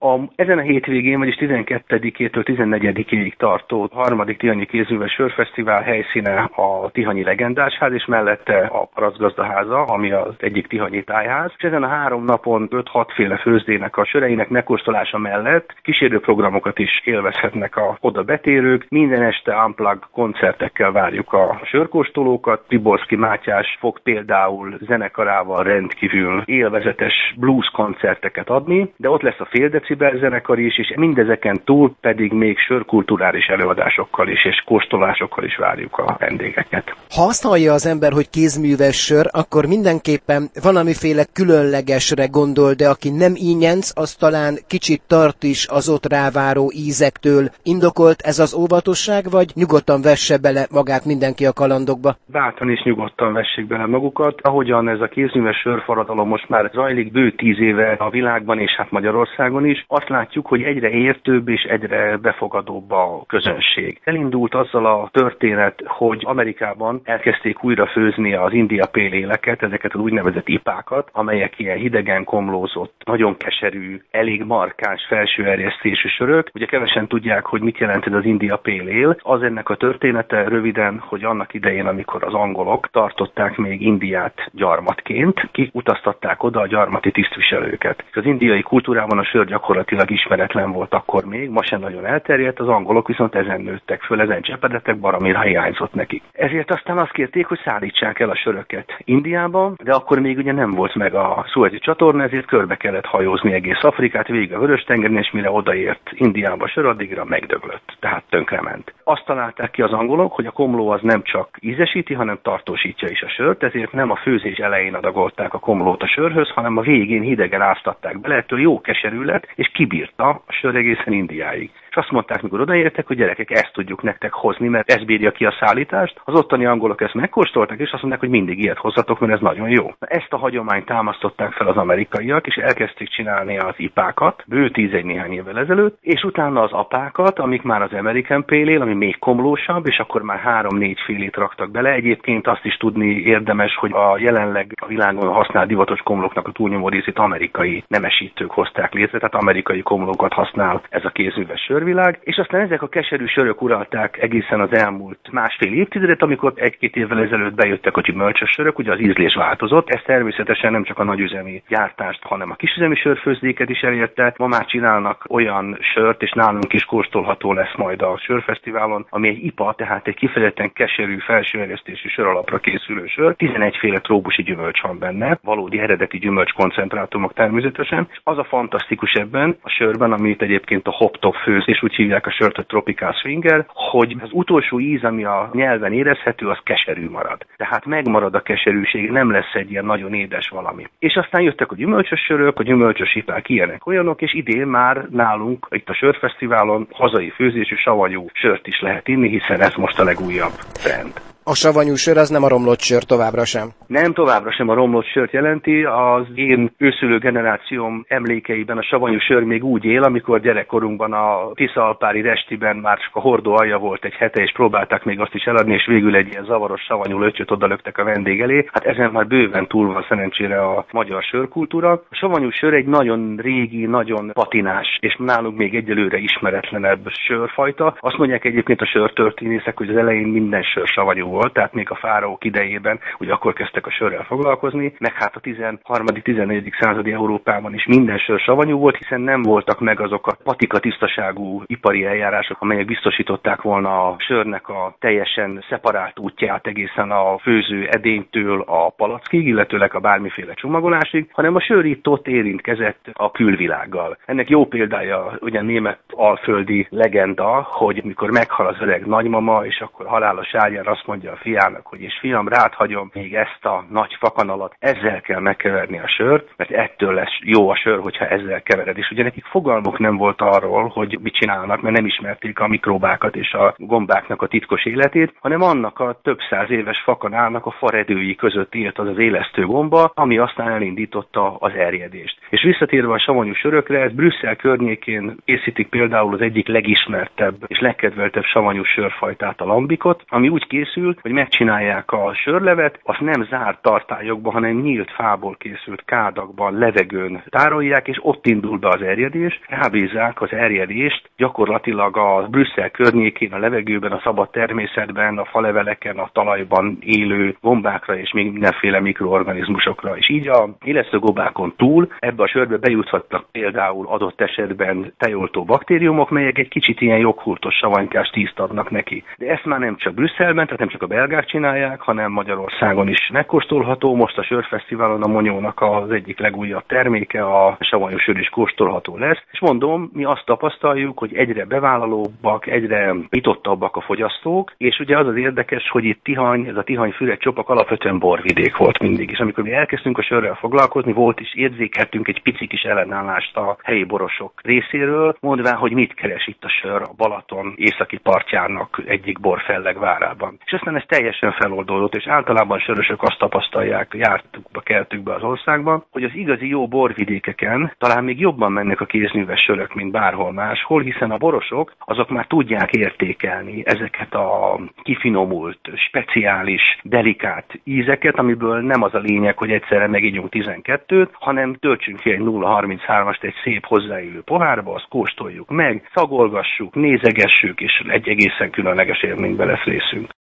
Ezen a hétvégén, vagyis 12-től 14-ig tartó harmadik Tihanyi Kézműves Sörfesztivál helyszíne a Tihanyi Legendásház, és mellette a Parasztgazdaháza, ami az egyik tihanyi tájház. És ezen a 3 napon 5-6 féle főzdének a söreinek megkóstolása mellett kísérő programokat is élvezhetnek a oda betérők. Minden este unplug koncertekkel várjuk a sörkóstolókat. Tiborszky Mátyás fog például zenekarával rendkívül élvezetes blues koncerteket adni, de ott lesz a Fél Decibel zenekar is, és mindezeken túl pedig még sörkulturális előadásokkal is, és kóstolásokkal is várjuk a vendégeket. Ha azt hallja az ember, hogy kézműves sör, akkor mindenképpen valamiféle különlegesre gondol, de aki nem ínyenc, az talán kicsit tart is az ott ráváró ízektől. Indokolt ez az óvatosság, vagy nyugodtan vesse bele magát mindenki a kalandokba? Bátran is nyugodtan vessék bele magukat. Ahogyan ez a kézműves sörforradalom most már zajlik bő 10 éve a világban, és hát Magyarországon is, azt látjuk, hogy egyre értőbb és egyre befogadóbb a közönség. Elindult azzal a történet, hogy Amerikában elkezdték újra főzni az India Pale Ale-eket, ezeket az úgynevezett ipákat, amelyek ilyen hidegen komlózott, nagyon keserű, elég markáns felső erjesztésű sörök. Ugye kevesen tudják, hogy mit jelent ez az India Pale Ale. Az ennek a története röviden, hogy annak idején, amikor az angolok tartották még Indiát gyarmatként, kiutaztatták oda a gyarmati tisztviselőket. Az indiai kultúrában a sör gyakorlatilag ismeretlen volt akkor még, ma sem nagyon elterjedt, az angolok viszont ezen nőttek föl, ezen csepedettek, baromira hiányzott nekik. Ezért aztán azt kérték, hogy szállítsák el a söröket Indiába, de akkor még ugye nem volt meg a Szuezi csatorna, ezért körbe kellett hajózni egész Afrikát, végig a Vörös-tengeren, és mire odaért Indiába a sör, addigra megdöglött, tehát tönkrement. Azt találták ki az angolok, hogy a komló az nem csak ízesíti, hanem tartósítja is a sört, ezért nem a főzés elején adagolták a komlót a sörhöz, hanem a végén hidegen áztatták bele, ettől jó keserű lett, és kibírta a sör egészen Indiáig. És azt mondták, mikor odaértek, hogy gyerekek, ezt tudjuk nektek hozni, mert ez bírja ki a szállítást. Az ottani angolok ezt megkóstoltak, és azt mondták, hogy mindig ilyet hozzatok, mert ez nagyon jó. Ezt a hagyományt támasztották fel az amerikaiak, és elkezdték csinálni az ipákat, bő 11 néhány évvel ezelőtt, és utána az apákat, amik már az American Pale Ale, ami még komlósabb, és akkor már 3-4 félét raktak bele. Egyébként azt is tudni érdemes, hogy a jelenleg a világon használt divatos komlóknak a túlnyomó részét amerikai nemesítők hozták létre, tehát amerikai komlókat használ ez a kézműves sörvilág, és aztán ezek a keserű sörök uralták egészen az elmúlt másfél évtizedet, amikor 1-2 évvel ezelőtt bejöttek a gyümölcsös sörök, ugye az ízlés változott, ez természetesen nem csak a nagyüzemi gyártást, hanem a kisüzemi sörfőzdéket is elérte. Ma már csinálnak olyan sört, és nálunk is kóstolható lesz majd a sörfesztiválon, ami egy IPA, tehát egy kifejezetten keserű, felsőerjesztésű sör alapra készülő sör. 11 féle trópusi gyümölcs van benne, valódi eredeti gyümölcs koncentrátumok természetesen. És az a fantasztikus ebben a sörben, amit egyébként a hop-top főz, és úgy hívják a sört, hogy Tropical Swinger, hogy az utolsó íz, ami a nyelven érezhető, az keserű marad. Tehát megmarad a keserűség, nem lesz egy ilyen nagyon édes valami. És aztán jöttek a gyümölcsös sörök, a gyümölcsös ipák ilyenek olyanok, és idén már nálunk itt a sörfesztiválon hazai főzésű savanyú sört is lehet inni, hiszen ez most a legújabb trend. A savanyú sör az nem a romlott sör továbbra sem? Nem, továbbra sem a romlott sört jelenti. Az én őszülő generációm emlékeiben a savanyú sör még úgy él, amikor gyerekkorunkban a Tiszaalpári Restiben már csak a hordó alja volt egy hete, és próbálták még azt is eladni, és végül egy ilyen zavaros savanyú lötyöt odalöktek a vendég elé. Hát ezen már bőven túl van szerencsére a magyar sörkultúra. A savanyú sör egy nagyon régi, nagyon patinás, és nálunk még egyelőre ismeretlenebb sörfajta. Azt mondják egyébként a sörtörténészek, hogy az elején minden sör savanyú volt, tehát még a fáraók idejében, hogy akkor kezdtek a sörrel foglalkozni, meg hát a 13.-14. századi Európában is minden sör savanyú volt, hiszen nem voltak meg azok a patika tisztaságú ipari eljárások, amelyek biztosították volna a sörnek a teljesen szeparált útját egészen a főző edénytől a palackig, illetőleg a bármiféle csomagolásig, hanem a sör itt ott érintkezett a külvilággal. Ennek jó példája ugye német alföldi legenda, hogy mikor meghal az öreg nagymama, és akkor halálos ágyán azt mondja a fiának, hogy és fiam, rád hagyom még ezt a nagy fakanalat, ezzel kell megkeverni a sört, mert ettől lesz jó a sör, hogyha ezzel kevered. És ugye nekik fogalmuk nem volt arról, hogy mit csinálnak, mert nem ismerték a mikróbákat és a gombáknak a titkos életét, hanem annak a több száz éves fakanálnak a faredői között élt az az élesztő gomba, ami aztán elindította az erjedést. És visszatérve a savanyú sörökre, ez Brüsszel környékén készítik például az egyik legismertebb és legkedveltebb savanyú sörfajtát, a lambikot, ami úgy készül, kiderült, hogy megcsinálják a sörlevet, azt nem zárt tartályokban, hanem nyílt fából készült kádakban, levegőn tárolják, és ott indul be az erjedés. Rábízzák az erjedést gyakorlatilag a Brüsszel környékén, a levegőben, a szabad természetben, a faleveleken, a talajban élő gombákra és még mindenféle mikroorganizmusokra. És így a élesztőgombákon túl ebbe a sörbe bejuthatnak például adott esetben tejoltó baktériumok, melyek egy kicsit ilyen joghurtos savanykás tízt adnak neki. De ezt már nem csak Brüsszelben, tehát nem csak a belgák csinálják, hanem Magyarországon is megkóstolható. Most a sörfesztiválon a Monyónak az egyik legújabb terméke, a savanyú sör is kóstolható lesz. És mondom, mi azt tapasztaljuk, hogy egyre bevállalóbbak, egyre nyitottabbak a fogyasztók, és ugye az az érdekes, hogy itt Tihany, ez a Tihany-Füred csopak alapvetően borvidék volt mindig. És amikor mi elkezdtünk a sörrel foglalkozni, volt is érzékeltünk egy pici kis ellenállást a helyi borosok részéről, mondván, hogy mit keres itt a sör a Balaton északi partjának egyik borfelleg várában. És aztán ez teljesen feloldódott, és általában sörösök azt tapasztalják, jártuk, keltük be az országban, hogy az igazi jó borvidékeken talán még jobban mennek a kézműves sörök, mint bárhol máshol, hiszen a borosok azok már tudják értékelni ezeket a kifinomult, speciális, delikát ízeket, amiből nem az a lényeg, hogy egyszerre megígyunk 12-t, hanem töltsünk ki egy 0,33-ast egy szép hozzáillő pohárba, azt kóstoljuk meg, szagolgassuk, nézegessük, és egy egészen különleges élménybe lesz részünk.